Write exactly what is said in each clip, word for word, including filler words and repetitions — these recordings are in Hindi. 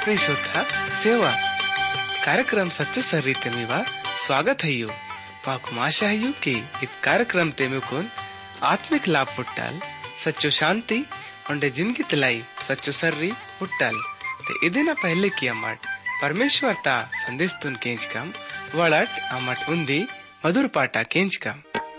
प्रिय श्रोता सेवा कार्यक्रम सच्चो सर्रीते मीवा स्वागत है यू पाकुम आशा है यू कि इत कार्यक्रम ते में कौन आत्मिक लाभ पुट्टाल सच्चो शांति उन्हें जिंदगी तलाई सच्चो सर्री पुट्टाल ते इदिना पहले की अमट परमेश्वर ता संदेश तुन केंच कम वड़ट अमट उन्दी मधुर पाटा केंच कम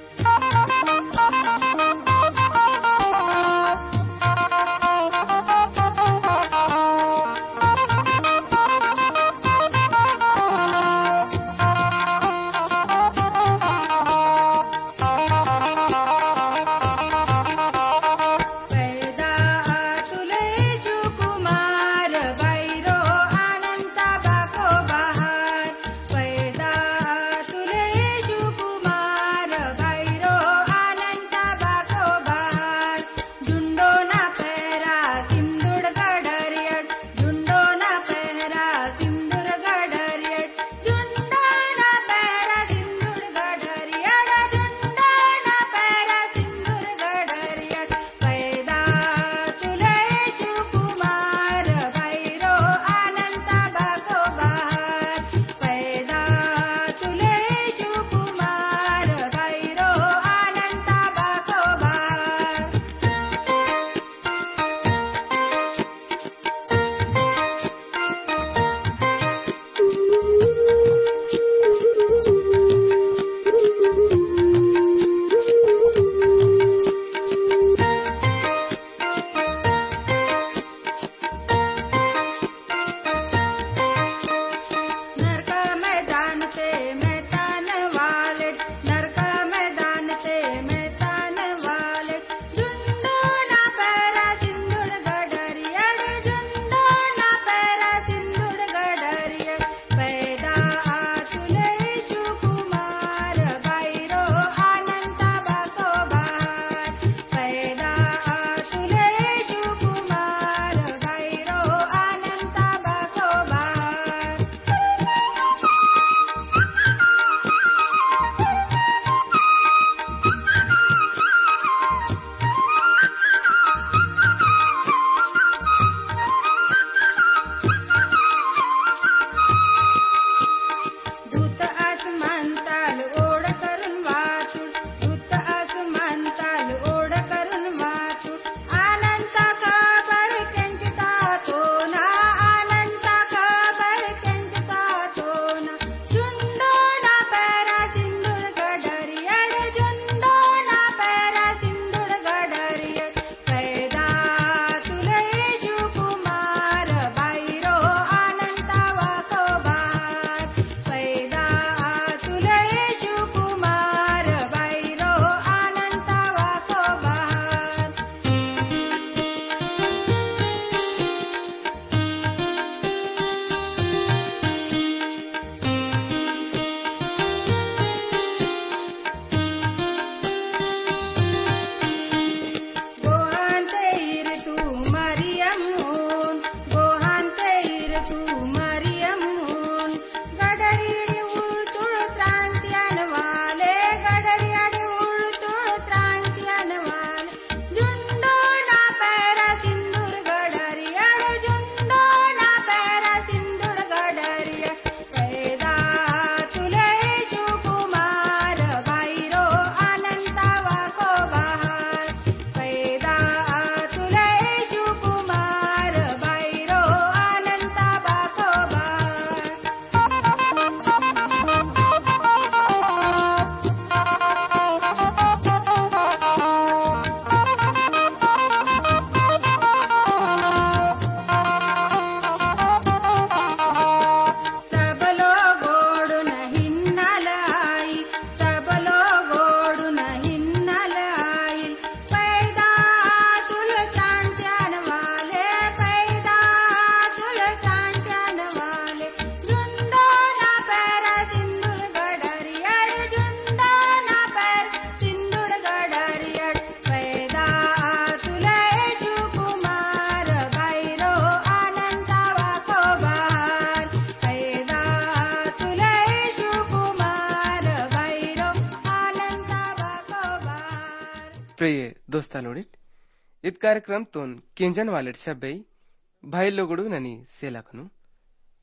प्रिय दोस्ता लोडिट इत कार्यक्रम तोन केंजन वालेट सबै भाई लोगडू ननी सेलाखनु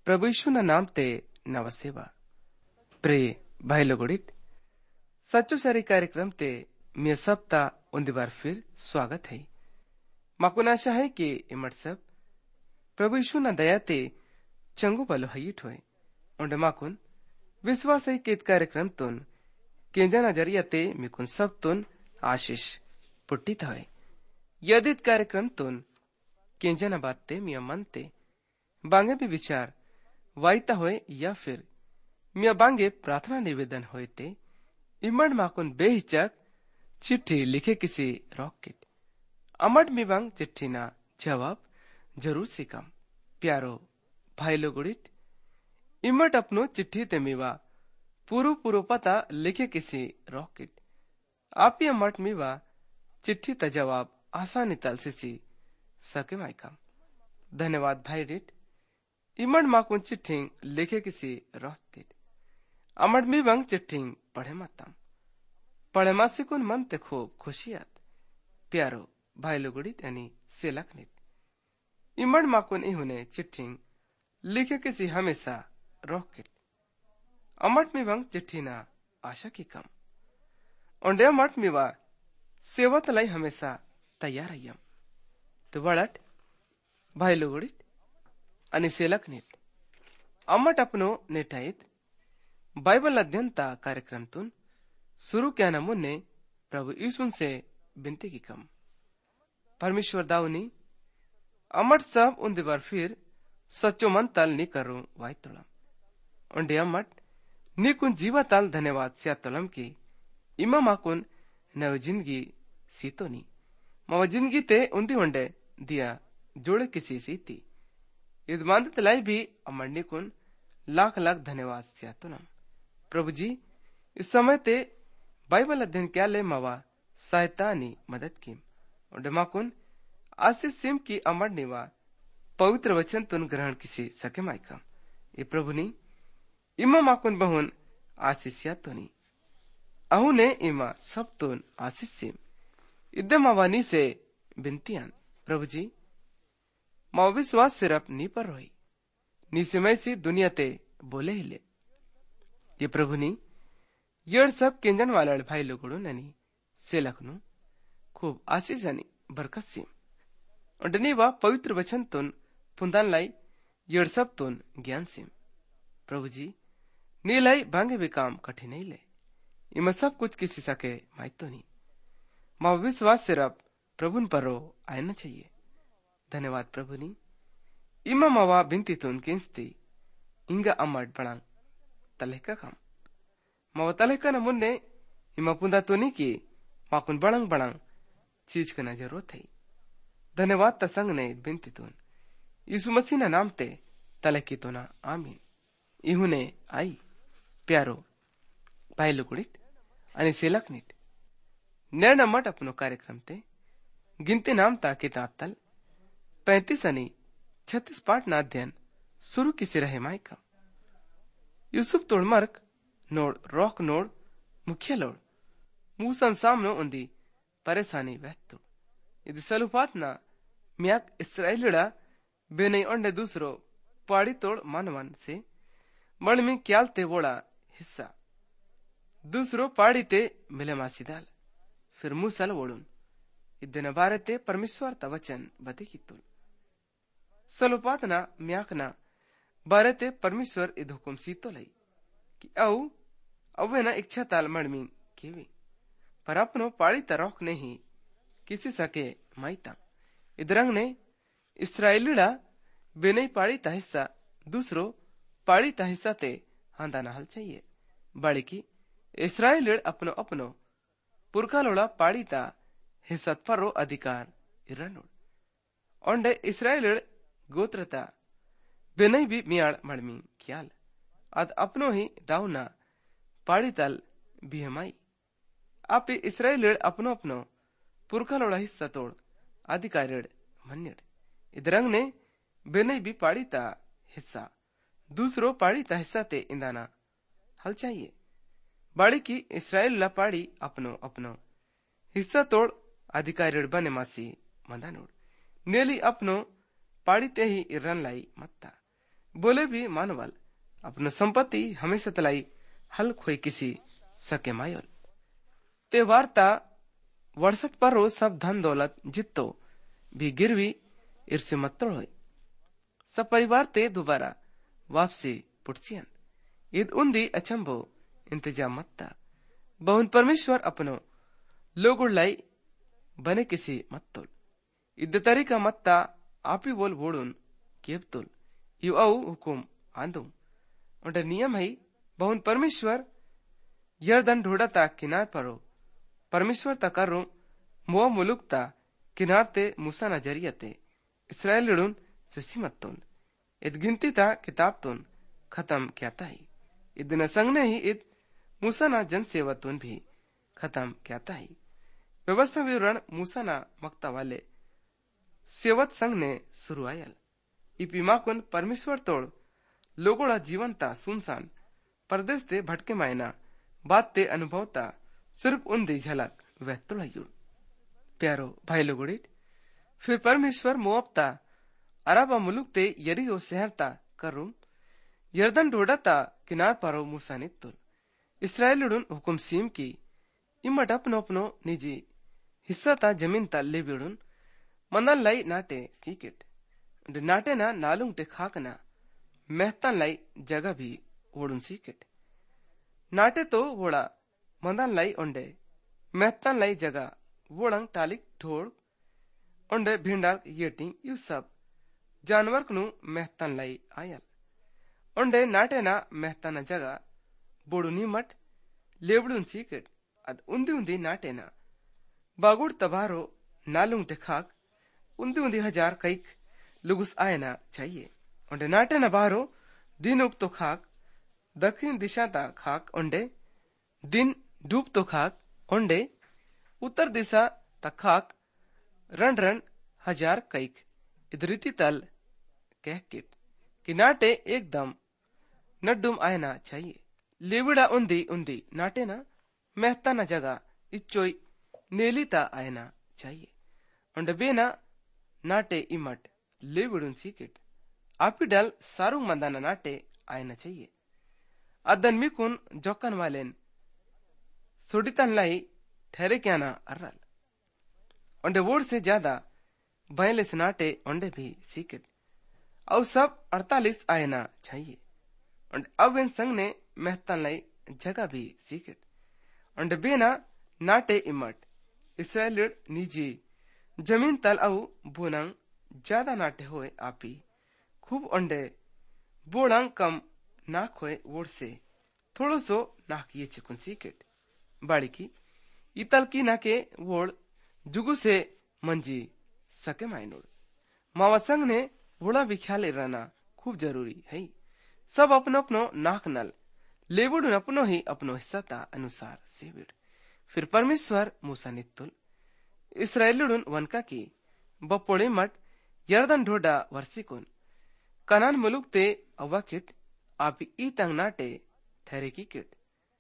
प्रभु यीशु ना नाम ते नवसेवा प्रिय भाई लोगोड़ित सच्चो सारी कार्यक्रम ते मैं सबता उन्दी बार फिर स्वागत है। माकुन आशा है कि इमट सब प्रभु यीशु ना दया ते चंगु पलो हईट होए उन्डे माकुन विश्वास है कि कार्यक्रम तुन केंजा नजरिया ते मिकुन सब तुन आशीष पुट्टित होए। यदि कार्यक्रम तुन केंजा न बात ते मिया मन ते बांगे भी विचार वाइता होए या फिर मिया बांगे प्रार्थना निवेदन होए ते इमड माकुन बेहिचक चिट्ठी लिखे किसी रॉकेट अमड मिवांग चिट्ठी ना जवाब जरूर सिकम। प्यारो भाई लोगुड़ित इमड अपनो चिट्ठी ते मिवा पूरो पूरो पता लिखे किसी रॉकेट आप ही अमट मिवा चिट्ठी ता जवाब आसानी तल सिसी सके माइकम। धन्यवाद भाई डिट इमड माकुन चिट्ठी लिखे किसी रॉकेट अमड मिवांग चिट्ठी पढ़े मतम पढ़े मासिकुन मन ते खूब खुशियात। प्यारो भाई लोगुड़ित यानी सेलक नित इमड माकुन इहुने चिट्ठी लिखे किसी हमेशा रॉकेट अमट मिवांग चिट्ठी ना आशा की कम ओंडे अमट मिवा सेवत लाई हमेशा तैयार अयम। तो वड़ट भाई लोगुड़ित अनि सेलक नित अमट अपनो नेटाइत बाइबल अध्ययन ता कार्यक्रम तुन शुरू क्या न मुन्ने प्रभु यीशु से विनती की कम परमेश्वर दाऊनी अमट सब उन बार फिर सच्चो मन तल नी करूं वाई तोलम उन्डे अमट नी कुन जीवा तल धन्यवाद सिया तोलम की इमा माकुन नव जिंदगी सीतो नी मवा जिंदगी ते उन्दी उन्डे दिया जोड़े किसी सीती युद्धमांद तलाई भी अमर नी कुन लाख लाख धन्यवाद सिया तोलम। प्रभु जी इस समय ते बाइबल अध्ययन क्या ले मवा सहायता नी मदद की और माकुन आशीष सिम की अमर निवा पवित्र वचन तुन ग्रहण किसी सके माइका ये प्रभु नी इमा माकुन बहुन आशीषिया तुनी अहु ने इमा सब तुन आशीष सिम इद्दे मावानी से बिनतियान। प्रभु जी माव विश्वास सिर्फ नी पर रोई नी समय सी दुनिया ते बोले ही ले ये प्रभु नी यड़ सब केंजन वाला भाई लोगों ननी सेलकनु खूब आशीष अनि बरकत सिम और वा पवित्र वचन तुन पुंदान लाई यड़ सब तुन ज्ञान सिम। प्रभु जी नी लाई भांगे भी काम कठिन नहीं ले इमा सब कुछ किसी सके माइतो नहीं माँ विश्वास सिर्फ प्रभुन पर रो आना चाहिए। धन्यवाद प्रभु नी इमा मावा बिनती तुन किंस्ती इंगा अमट बड़ा तलेका काम मावा तलेका न मुन्ने इमा पुंदा तो नहीं की माकुन बड़ंग बड़ंग चीज का न जरूरत है। धन्यवाद तसंग ने बिनती तुन यीशु मसीह ना नाम ते तलेकी तो ना आमीन। इहुने आई प्यारो भाई लुकुड़ित अनि सेलक निट नैन मट अपनो कार्यक्रम ते गिनती नाम ता किताब तल पैंतीस अनि छत्तीस पाठ ना अध्ययन शुरू किसी रहे माइका यूसुफ तोड़ मर्क नोड रोक नोड मुख्य लोड मूसन सामनो उन्दी परेशानी वहतु इद सलुपात ना म्याक इस्राएलिड़ा बेनई ओंडे दूसरो पाड़ी तोड़ मानवन से मण में क्याल ते वोड़ा हिस्सा दूसरो पाड़ी ते मिले मासीदाल फिर मूसल वोड़ुन इद्दे न बारे ते परमेश्वर ता वचन बते की तुल सलुपात ना म्याक ना बारे ते परमेश्वर इद हुकुम सीतो लई कि औ अवे ना इच्छा ताल मणमी केवी पर अपनो पाड़ी तरोक ने ही किसी सके माइता इधरंग ने इस्राएलिड़ा बेनई पाड़ी ता हिस्सा दूसरो पाड़ी ता हिस्सा ते हांदा ना हल चाहिए बाड़ी की इस्राएलिड़ अपनो अपनो पुरखा लोड़ा पाड़ी ता हिस्सा परो अधिकार इरनोड ओंडे इस्राएलिड़ गोत्रता बेनई भी मियाड़ मणमी क्याल अद अपनो ही दाऊना पाड़ी तल बिहमाई आप इस्राएलिड़ अपनो अपनो पुरखा लोड़ा हिस्सा तोड़ अधिकारिड़ मन्यड़ इधरंग ने बेनई भी पाड़ी ता हिस्सा दूसरो पाड़ी ता हिस्सा ते इंदाना हल चाहिए बाड़ी की इस्राएल ला पाड़ी अपनो अपनो हिस्सा तोड़ अधिकारिड़ बने मासी मंदानोड़ नेली अपनो पाड़ी ते ही इरन लाई मत्ता बोले भी मानवाल अपनो संपत्ति हमेशा तलाई हल खोई किसी सके मायोल ते वार्ता वर्षत पर रो सब धन दौलत जितो भी गिरवी इर्से मत्तोड़ होई सब परिवार ते दोबारा वापसी पुटसियन ईद उन्दी अचंबो इंतजाम मत्ता बहुन परमेश्वर अपनो लोगुड़ लाई बने किसी मत्तोल इद तरीका मत्ता आपी बोल वोडुन केबतुल यु औ हुकुम आंदुम उंडे नियम है बहुन परमेश्वर यर्दन ढोड़ता किनार परो परमेश्वर तकर्रो मुआ मुलुकता किनारते मूसा नजरियते इसराइल लड़ुन सुसीमत्तुन इत गिनती ता किताब तुन खत्म क्या ही इदन संगने ही इत मूसा ना जन सेवतुन भी खत्म क्या ही व्यवस्था विवरण मूसा ना मक्ता वाले सेवत संघ ने शुरू आयल इपिमाकुन परमेश्वर तोड़ लोगोड़ा जीवनता सुनसान परदेश ते भटके मायना बात ते अनुभवता सिर्फ उन्दी झलक वह तुड़ायुड़ प्यारो भाई लोगोड़िट फिर परमेश्वर मोअबता अरबा मुलुक ते यरीहो शहरता करूम यर्दन ढोड़ता किनार पारो मूसा नित्तुल इसराइल लुडुन हुकुम सीम की इम्मट अपनो अपनो निजी हिस्सा ता जमीन ता ले बिड़ुन मंदन लाई नाटे सीकेट नाटे ना नालुंग टे खाकना मेहतान लाई जगह भी ओडुन सीकेट नाटे तो वोड़ा मंदन लाई ओंडे मेहतान लाई जगह वोड़ंग टालिक ढोड़ ओंडे भिंडाल येटिंग यू सब जानवर कनु मेहतान लाई आयल ओंडे नाटे ना मेहताना जगह बोडुनी मट लेबडुन सीकेट अद उन्दी उन्दी नाटे ना बागुड़ तबारो नालुंग टे खाक उन्दी उन्दी हजार कईक लुगुस आयना चाहिए ओंडे नाटे ना बारो दिन उग तो खाक दक्षिण दिशा ता खाक ओंडे दिन डूब तो खाक ओंडे उत्तर दिशा ता खाक रण रण हजार कईक इधरीति तल कह किट कि नाटे एकदम नड्डुम आयना चाहिए लेविड़ा उन्दी उन्दी नाटे ना मेहता ना जगह इच्चोई नेलिता आयना चाहिए ओंडे बेना नाटे इमट लेविड़ुन सीकिट आपिडल सारुंग मंदाना नाटे आयना चाहिए अदन मिकुन जोकन वालेन सुडितन लाई ठहरे क्या ना अर्रल ओंडे वोड से ज्यादा बयले से नाटे ओंडे भी सीकिट और सब अड़तालीस आयना चाहिए ओंडे अब इन संग ने मेहतन लाई जगह भी सीकिट ओंडे बेना नाटे इमट इसराइल निजी जमीन तल औ बोनंग ज्यादा नाटे होए आपी खूब ओंडे बोड़ंग कम नाक होए वोड से थोड़ो सो नाक ये चिकुन सीकेट बाड़ी की इतल की नाके वोड जुगु से मंजी सके मायनोड मावा संग ने वोड़ा भी ख्याल रहना खूब जरूरी है सब अपनो अपनो नाक नल लेबुड़ अपनो ही अपनो हिस्सा ता अनुसार सेविड़ फिर परमेश्वर मूसा नित्तुल इसराइलुडुन वनका की बपोड़े मट यर्दन ढोडा वर्षिकुन कनान मुलुक ते अवा किट आप ई तंग नाटे ठहरे की किट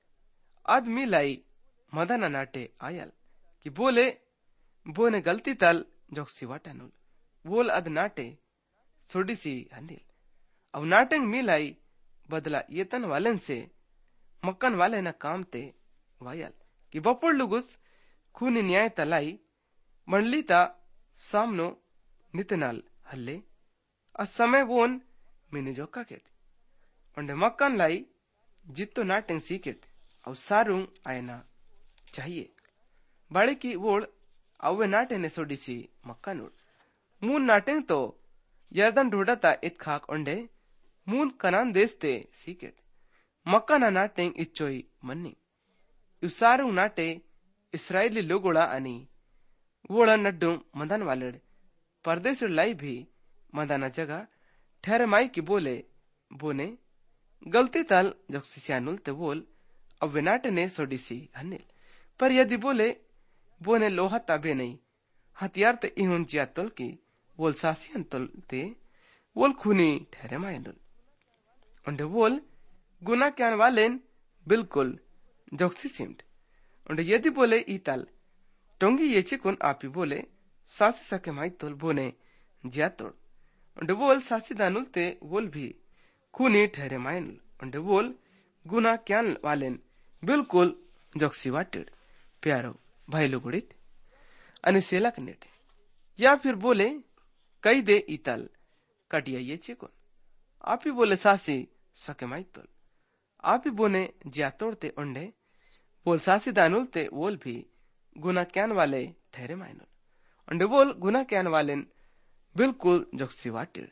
आदमी लाई मदना नाटे आयल कि बोले बोने गलती तल जोक्सी वाटनुल बोल अद नाटे सोडिसी हंडिल अब नाटेंग मिलाई बदला येतन वालन से मक्कन वाले न काम ते वायल कि बपोड़ लुगुस खूनी न्याय तलाई मंडली ता सामनो नितनाल हल्ले अ समय वोन मिने जोका केट ओंडे मक्कन लाई जित्तो नाटेंग सीकेट और सारुंग आयना चाहिए बाड़े की वोड़ अवे नाटे ने सोडिसी मक्कन उड़ मून नाटेंग तो यर्दन ढोड़ता इत खाक ओंडे मून कनान देशते सीकेट मक्कना नाटेंग इच्चोई मन्नी यु सारुंग नाटे इसराइली लोगोड़ा अनि वोड़ा नड्डू मदन वालेड परदेश लाई भी मदाना जगह ठहरे माई की बोले बोने गलती तल जोक्सियानुल ते बोल अब विनाटे ने सोडिसी हनिल पर यदि बोले बोने लोहा ताबे नहीं हथियार ते इहुन जिया तुल की बोल सासियन तुल ते बोल खूनी ठहरे मायनुल उन्हें बोल गुना क्यान वालेन बिल्कुल जोक्सी सिम्ट उन्हें यदि बोले ईतल टोंगी ये चिकुन आपी बोले सासी सके माई तुल बोने जिया तोड़ उन्हें बोल सासी दानुल ते बोल भी खूनी ठहरे मायन उंडे बोल गुना क्यान वालेन बिल्कुल जोक्सी वाटेड प्यारो भाई लोगुड़ित अनि सेलक नेटे या फिर बोले कई दे इतल कटिया ये चेकोन आप ही बोले सासी सके माइतोल आप ही बोने ज्या तोड़ते उंडे बोल सासी दानुलते वोल भी गुना क्यान वाले ठहरे मायनुल उंडे बोल गुना क्यान वालेन बिल्कुल जोक्सी वाटेड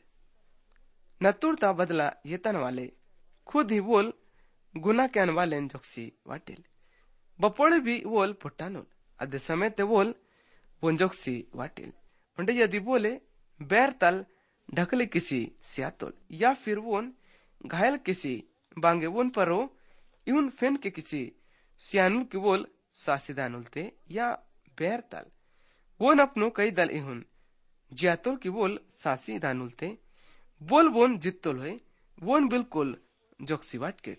न तुरता बदला येतन वाले खुद ही बोल गुना क्यान वालेन जोक्सी वाटेल बपोड़े भी वोल पुट्टानुल अदे समय ते वोल वोन जोक्सी वाटेल उंडे यदि बोले बैर तल ढकले किसी सियातोल या फिर वोन घायल किसी बांगे वोन परो इउन फेन के किसी सियानुल की वोल सासिदानुलते या बैर तल वोन अपनो कई दल इहुन जियातोल की वोल सासी दानुलते बोल वोन जित्तोल है वोन बिल्कुल जोक्सी वाटके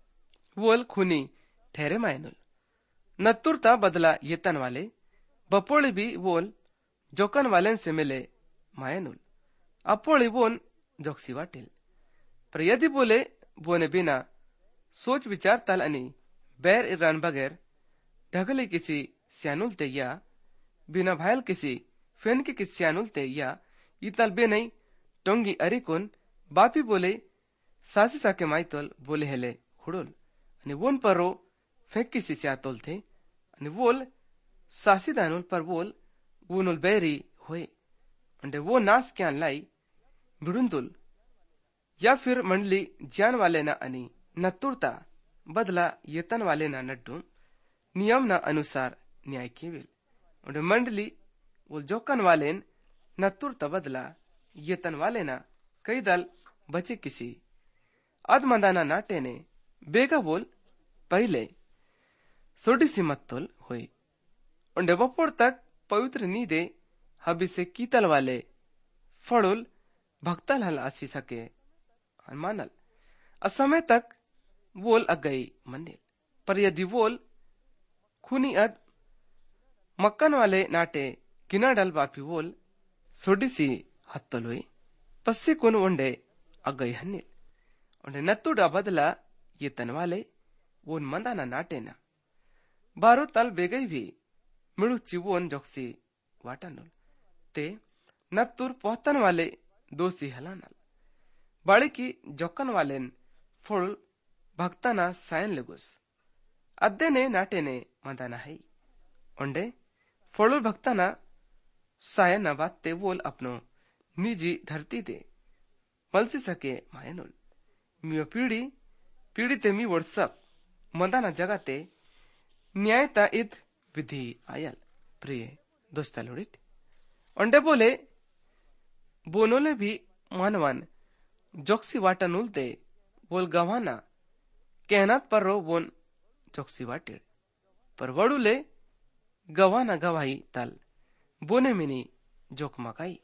वोल खूनी ठहरे मायनुल नत्तुरता बदला येतन वाले बपोड़े भी वोल जोकन वालेन से मिले मायनुल अपोड़े वोन जोक्सी वाटिल पर यदि बोले बोने बिना सोच विचार तल अनि बैर इरान बगैर ढगले किसी सियानुलते या बिना भायल किसी फेन के किसी सियानुलते या इतल बे नहीं टोंगी अरिकुन बापी बोले सासी साके माइतोल बोले हेले हुडोल अनि वोन परो फेंक किसी सियातोल थे अनि वोल सासी दानुल पर वोल वोनुल बैरी होए अंडे वो नास क्या लाई बिडुंदुल या फिर मंडली ज्ञान वाले ना अनि नत्तुरता बदला येतन वाले ना नड्डू नियम ना अनुसार न्याय केविल अंडे मंडली वो जोकन वाले नत्तुरता बदला येतन वाले ना कई दल बचे किसी अदमंदाना नाटे ने बेगा बोल पहले सोडी सी मत्तुल हुई उंडे बपोड़ तक पवित्र नीदे हबी से कीतल वाले फड़ुल भक्तल हल आसी सके मानल असमय तक वोल अगई मंदिर पर यदि वोल खूनी अद मक्कन वाले नाटे किना डल बापी वोल सोडी सी हत्तल हुई पस्सी कुन उंडे अगई हन्निल उंडे नत्तुडा बदला ये तन वाले वोन मंदाना नाटे ना बारो तल बेगई भी मिड़ू चिवोन जोक्सी वाटानुल ते नत्तुर पोहतन वाले दोषी हलानल बाड़ी की जोकन वालेन फुल भक्ताना सायन लेगुस अद्दे ने नाटे ने मंदाना है उंडे फुल भक्ताना सायन बाते वोल अपनो निजी धरती दे मलसी सके मायनुल मियो पीढ़ी पीढ़ी ते मी व्हाट्सअप मंदाना जगाते न्यायता इत विधि आयल प्रिय दोस्ता लोडिट उंडे बोले बोनोले भी मानवन जोक्सी वाटा नुलते बोल गवाना कहनात पर रो बोन जोक्सी वाटेड पर वडुले गवाना गवाही तल बोने मिनी जोक मकाई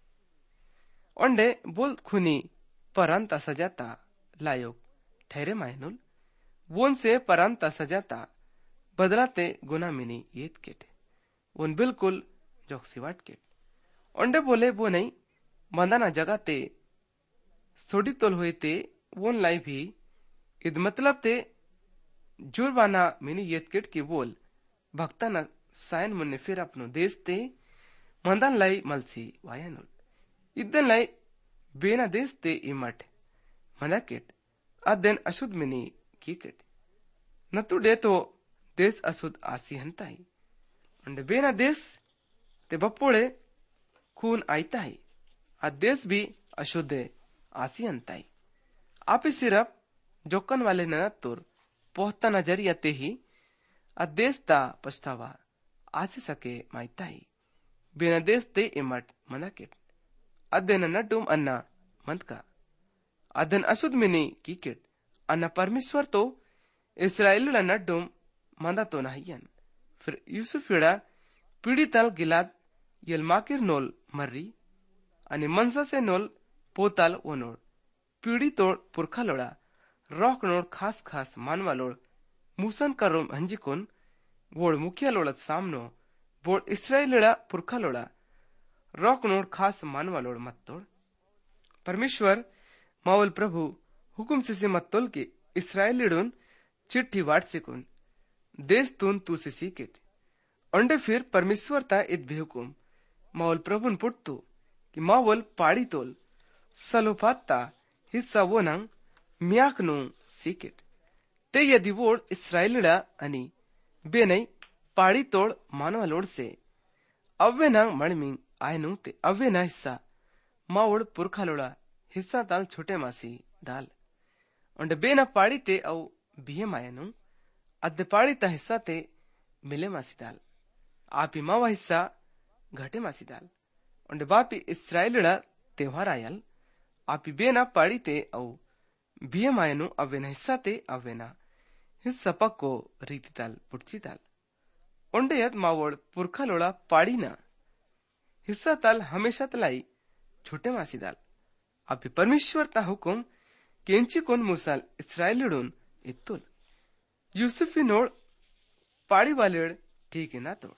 उंडे बोल खुनी परंता सजाता लायोग ठहरे मायनुल वोन से परंता सजाता बदलाते गुना मिनी येत केटे उन बिल्कुल जोक्सी वाट केट उंडे बोले वो नहीं मंदाना जगाते सोडी तोल हुए ते वोन लाई भी इद मतलब ते जुर्बाना मिनी येत केट की बोल भक्ताना सायन मुन्ने फिर अपनो देश ते मंदान लाई मलसी वायनुल इदन लाई बेना देश ते इमट मंदा केट अदन अशुद्ध मिनी की केट नतु डे तो देश अशुद्ध आसी हंताई उंडे बेना देश ते बप्पोड़े खून आईता है अदेश भी अशुद्ध आसी हंताई आप सिर्फ जोकन वाले नत्तुर पोहता नजरिया ते ही अदेश ता पछतावा आसी सके माइता ही बेना देश ते इमट मनाकेट अदेन नड्डुम अन्ना मंदका अदन अशुद्ध मिनी कीकेट अन्ना परमेश्वर तो इस्राएल ला नड्डुम मंदा तो नहियन फिर यूसुफिड़ा पीड़ी तल गिलाद यलमाकिर नोल मर्री अनि मनसा से नोल पोताल ओनोड पीड़ी तोड़ पुरखा लोड़ा रॉक नोड खास खास मानवा लोड़ मूसन करो हंजिकुन वोड़ मुखिया लोड़त सामनो बोड़ इस्राएलिड़ा पुरखा लोड़ा रॉक नोड खास मानवा लोड़ मत तोड़ परमेश्वर मावल प्रभु हुकुम सिसी मत्तोल की इस्राएलिडून चिट्ठी वाट सिकुन देश तून तू सिसी किट अंडे फिर परमेश्वर ता इत भी हुकुम मावल प्रभुन पुट्टू कि मावल पाड़ी तोल सलोपात ता हिस्सा वो नंग म्याक नु सीकिट ते यदि वोड इस्राएलिडा आणि बेनई पाड़ी तोड़ मानवा लोड से अव्वे नंग मणमिंग आयनु ते अव्वे ना हिस्सा मावड पुरखालोड़ा हिस्सा ताल छोटे मासी दाल अंडे बेना पाड़ी ते औ बिहे मायनु अद्दे पाड़ी ता हिस्सा ते मिले मासी दाल आपी मावा हिस्सा घटे मासी दाल अंडे बापी इस्राएलिडा त्योहार आयल आपी बेना पाड़ी ते औ बिहे मायनु अव्वे ना हिस्सा ते अव्वे ना हिस्सा पक्को रीति दाल पुटची दाल ओंडे यद मावड पुरखालोड़ा पाड़ी ना हिस्सा ताल हमेशा तलाई छोटे मासी दाल आपी परमेश्वर ता हुकुम केंची कोन मुसाल इस्राएलिडून इत्तुल यूसुफी नोड पाड़ी वालेड ठीक है ना तो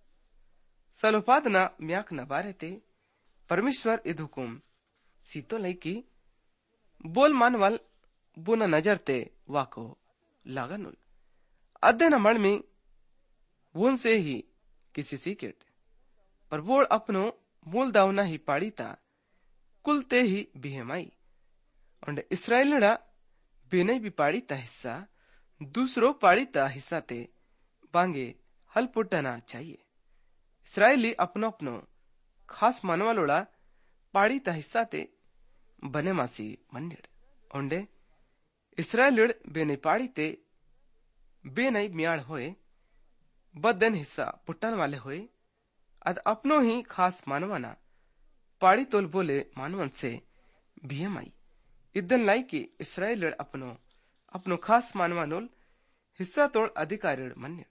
सलोपाद ना म्याक न बारे ते परमेश्वर इद हुकुम सीतो लई की बोल मानवाल बुना नजर ते वाको लागनुल अद्दे न मण में वोन से ही किसी सीकेट पर बोल अपनो मूल दावना ही पाड़ी ता कुल ते ही बिहेमाई और इस्राएलिडा बेनई भी पाड़ी ता हिस्सा दूसरो पाड़ी ता हिस्सा ते बांगे हल पुटना चाहिए इस्राएली अपनो अपनो खास मानवालोड़ा पाड़ी ता हिस्सा ते बने मासी मन्नेड ओंडे इस्राएलिड बेनई पाड़ी ते बेनई म्याड़ होए बदन हिस्सा पुट्टन वाले होए अद अपनो ही खास मानवाना पाड़ी तोल बोले मानवन से बियमाई इदन लाई की इस्राएलिड अपनो अपनो खास मानवानोल हिस्सा तोड़ अधिकारिड मन्नेड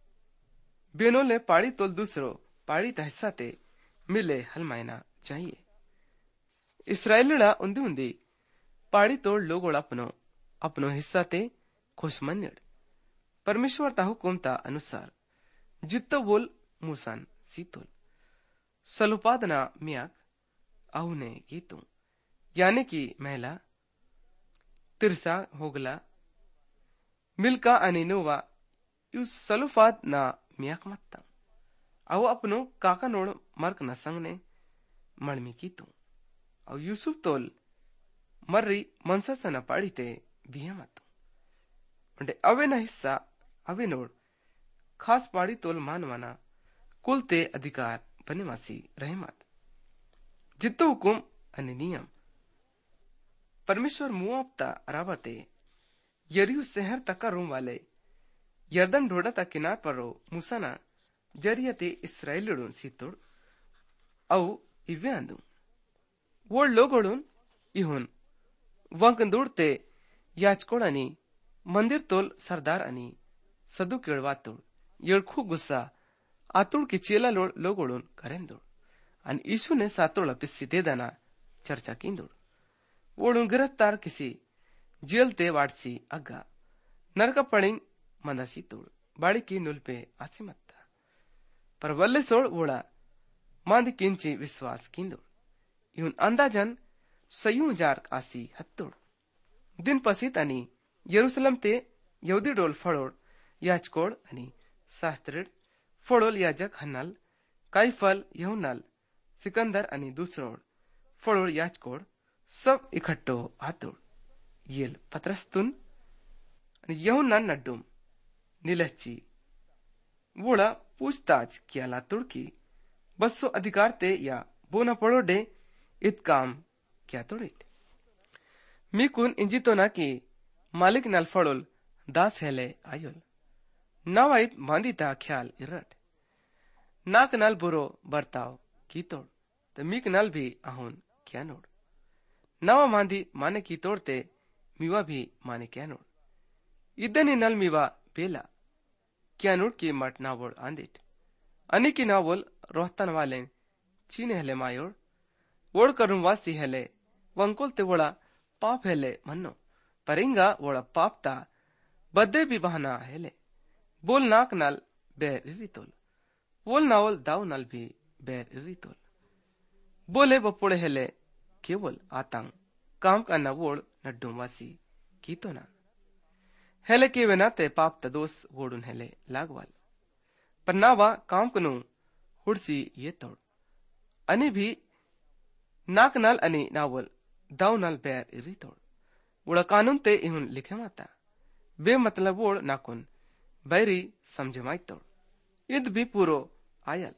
बेनोले पाड़ी तोल दूसरो पाड़ी ता हिस्सा ते मिले हलमायना चाहिए इस्राएलिडा उन्दी उन्दी पाड़ी तोड़ लोगोड़ अपनो अपनो हिस्सा ते खुश मन्नेड परमेश्वर ता हुकुम ता अनुसार जित्तो बोल मूसान सीतोल सलुपादना मियाक आहुने गीतू यानी की महिला तिरसा होगला मिल्का आणि नोवा यू सलुफाद ना मियाक मत्ता अव अपनो काका नोड मर्क न संगने मळमी कीतू अव यूसुफ तोल मर्री मनसा न पाड़ीते बिहे मत्तू म्हणजे अवे न हिस्सा अवे नोड खास पाड़ी तोल मानवाना कुलते अधिकार बने मासी रहमत जित्तो हुकुम आणि नियम परमेश्वर मुआवता रावते यरियु शहर तक रूम वाले यर्दन ढोड़ा तक किनार पर रो मुसाना जरियते इस्राएलिडून सीतोड औ इवे अंदू वो लोगोडून इहुन वंकंदूडते याचकोड आणि मंदिर तोल सरदार आणि सदू केळवातोड येळखू गुस्सा आतुड की चेला लोड लोगोडून करेंदोड आणि यीशु ने सातोळा पिस्सी देदाना चर्चा कींदोड वोडून गिरफ्तार किसी जेल ते वाडसी अग्गा नरका पड़िंग मंदासी तोड़ बाड़ी की नुलपे आसी मत्ता पर वल्ले सोड़ वोड़ा मांद किंची विश्वास कींदोड इहुन अंदाजन सयू जार आसी हत्तोड दिन पसीत आणि यरूशलेम ते यहुदी डोल फळोड याचकोड आणि शास्त्रीड फळोल याजक हन्नाल काईफल यहुनाल सिकंदर आणि दुसरोड फळोड याचकोड सब इकट्ठो आतोड येल पत्रस्तुन आणि यहुनान नड्डुम नीलच्ची वोड़ा पूछताछ किया लातुड़ की बसो अधिकार ते या बोना पड़ोडे इत काम क्या तोड़िट मीकुन इंजितो ना की मालिक नल फड़ोल दास हेले आयोल नवाइत मांदिता ख्याल इरट नाक नल बुरो बर्ताव की तोड़ तो मीक नल भी आहुन क्या नोड़ नवा मांदी माने की तोड़ते मीवा भी माने क्या नोड़ इदनी नल मीवा बेला क्या नोड़ की मट नावोड़ आंदिट अनि की नावोल रोहतन वाले चीने हेले मायोड़ वोड़ करुण वासी हेले वंकुल ते वोड़ा पाप हेले मन्नो परिंगा वोड़ा पाप ता बद्दे भी बहाना हेले बोल नाक नल बैर इरितोल वोल नावल दाव नल भी बैर इरितोल बोले बपोड़े हेले केवल आतंग काम का नवोड़ नड्डू वासी कीतो ना हेले के वे नाते पाप तदोस वोडुन हेले लागवाल पर नावा काम कनु हुडसी ये तोड़ अनि भी नाक नाल अनि नावल दाव नाल बैर इरी तोड़ उड़ा कानून ते इहुन लिखे माता बे मतलब वोड़ नाकुन बैरी समझे माई तोड़ इद भी पूरो आयल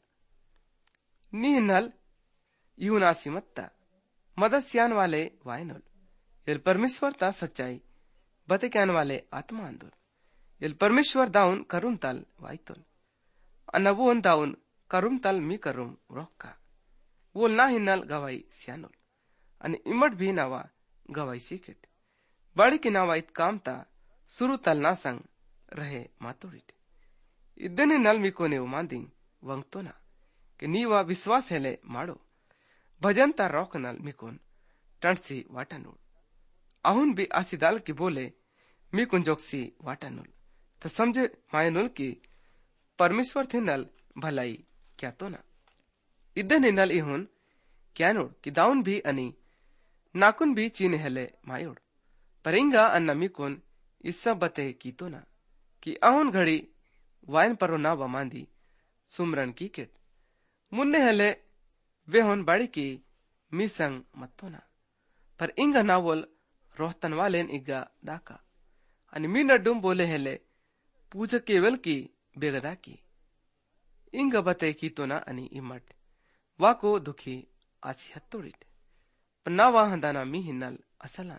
नी नल इहुन आसी मत्ता मदद सियान वाले वायनोल इल परमेश्वर ता सच्चाई बते कहन वाले आत्मा अंदुल इल परमेश्वर दाउन करुम तल वाइतुल अनवोन दाउन करुम तल मी करुम रोक्का वो ना हिन्नल गवाई सियानुल अनि इमट भी नावा गवाई सीखेट बड़ी की नावा इत काम ता सुरु तल ना संग रहे मातोड़िट इद्दने नल मी कोने उमांदिंग वंगतो ना कि नीवा विश्वास हेले माडो भजन ता रोक नल मी कोन टंसी वाटानुल अहुन भी आसिदाल की बोले मी कुन जोक्सी वाटानुल तो समझे मायनुल की परमेश्वर थे नल भलाई क्या तो ना इधन नल इहुन क्या नोड कि दाउन भी अनि नाकुन भी चीने हेले मायोड परिंगा अन्ना मी कुन इस्सा बते की तो ना कि अहुन घड़ी वायन परो ना वमांदी सुमरन की किट मुन्ने हेले वे होन बड़ी की मी संग मत्तो ना पर इंगा नावल रोहतन वालेन इग्गा दाका अनि मी नड्डुम बोले हेले पूजा केवल की बेगदा की इंगा बते की तो ना अनि इमट वाको दुखी आसी हत्तोड़िट पर ना वा हंदाना मी हिन्नल असलान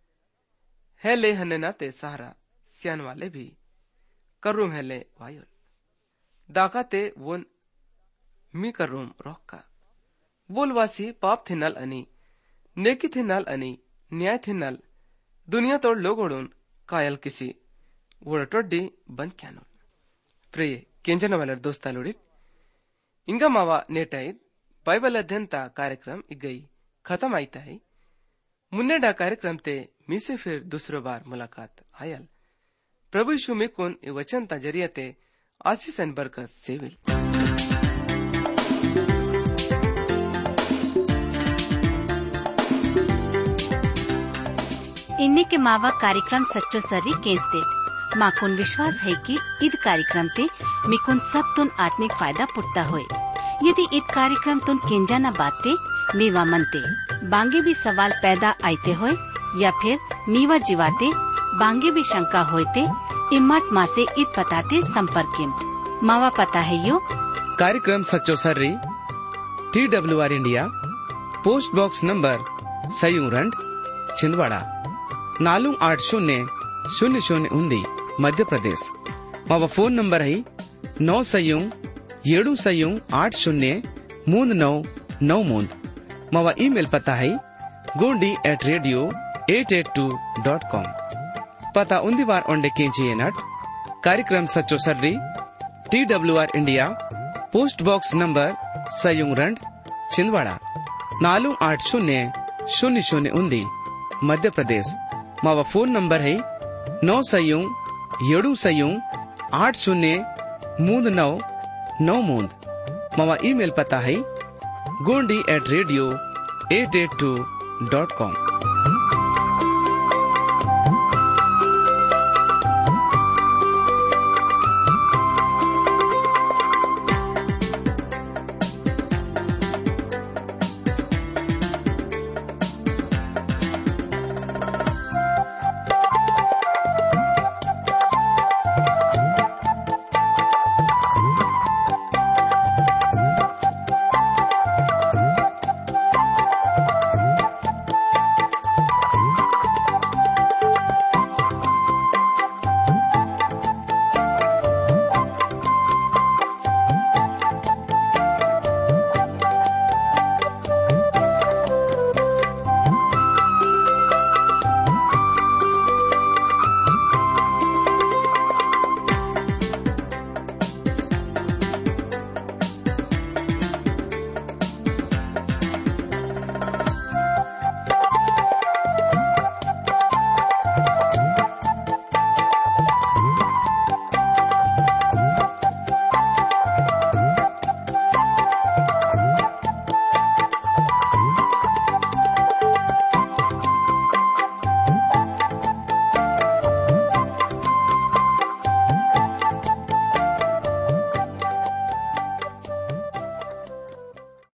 हेले हने नाते सहारा सियान वाले भी करूम हेले वायुल दाकाते वोन मी करूम रोक्का बोलवासी पाप थे नल अनि नेकी थे नल अनि न्याय थे नल दुनिया तोड़ लोगोड़ून कायल किसी वोड़टोड्डी बंद क्यानोल प्रिय केंजन वालर दोस्तालुडिट इंगा मावा नेटाइद बाइबल अध्ययन ता कार्यक्रम इगई खत्म आईता है मुन्ने डा कार्यक्रम ते मी से फिर दूसरो बार मुलाकात आयल प्रभु यीशु में कौन ए वचन ता जरिया ते आशीष एन बरकत सेविल इन्ने के मावा कार्यक्रम सच्चो सर्री केस दे माकुन विश्वास है कि ईद कार्यक्रम ते मिकुन सब तुन आत्मिक फायदा पुट्टा होए यदि ईद कार्यक्रम तुन केंजा न बाते मीवा मनते बांगे भी सवाल पैदा आते होए या फिर मीवा जीवाते बांगे भी शंका होते इमट माँ से ईद पताते संपर्क मावा पता है यो कार्यक्रम सच्चो सर्री T W R India post box number सयूरंड छिंदवाड़ा नालू आठ शून्य शून्य शून्य उन्दी मध्य प्रदेश मावा फोन नंबर है नौ सयू येडू सयू आठ शून्य मूंद नौ नौ मूंद मावा ईमेल पता है Gondi at radio eight eight two dot com पता उन्दी बार ओंडे केंची नट कार्यक्रम सच्चो सर्री T W R India post box number सयूरंड छिंदवाड़ा नालू आठ शून्य शून्य शून्य उन्दी मध्य प्रदेश मावा फोन नंबर है नौ सयू येडू सयू आठ शून्य मूंद नौ नौ मूंद मावा ईमेल पता है Gondi at radio eight eight two dot com.